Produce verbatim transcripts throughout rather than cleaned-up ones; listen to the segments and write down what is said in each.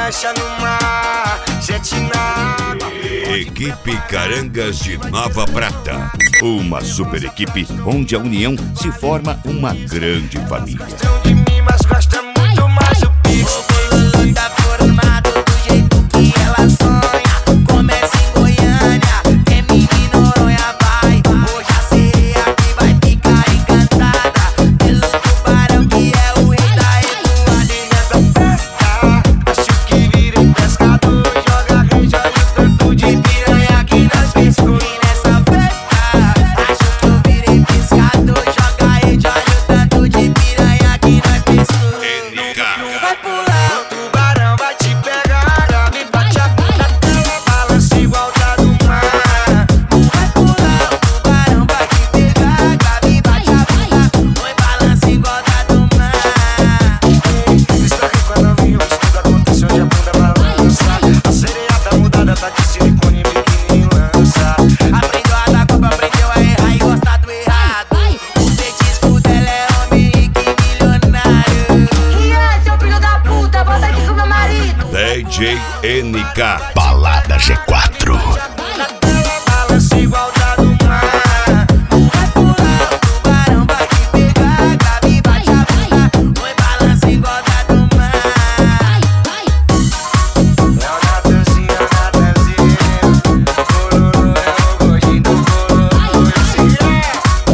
lancha no mar, jet na água. Equipe Carangas de Nova Prata. Uma super equipe onde a união se forma uma grande família. De mim, mas gosta muito mais do Pix. O Lulu tá formado do jeito que ela sonha. Começa em Goiânia, que é menino Noronha vai. Hoje a sereia que vai ficar encantada pelo tubarão que é o rei da revoada. E nessa festa, acho que virei pescador. Joga rei, joga o tanto de piranha que nós pescou. E nessa festa, acho que eu virei pescador. Joga rei, joga o tanto de piranha que nós pescou. Vai pular, o tubarão vai te pegar. Gabi bate a bunda dela, balança igual tá do mar. Vai pular, o tubarão vai te pegar. Gabi bate a bunda, oi, balança igual tá do mar. Está aqui quando eu vim, hoje tudo aconteceu, onde a bunda balança. A sereia tá mudada, tá de silicone, biquíni lança. Aprendeu a dar copa, aprendeu a errar e gostar do errado. O petisco dela é homem rico e milionário. Quem é, seu filho da puta? Volta aqui com meu marido. D J N K. Balada G quatro. Na tela balança igual tá do mar. Vai pular, o tubarão vai te pegar. Gabi bate a bunda, oi, balança igual tá do mar. É o Natanzinho, é o Natanzinho. Cororô é o gordinho do cororô. Esse é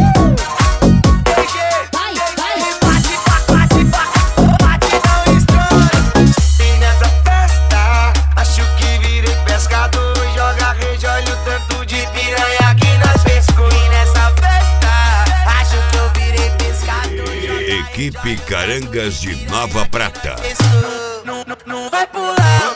D J, bate, bate, bate, bate, não estoura. E nessa festa, acho que virei pescador. Joga rede, olha o tanto de piranha que nós pescou. E nessa festa, acho que eu virei pescador. Equipe Carangas de Nova Prata. Pescou, não, não, não vai pular.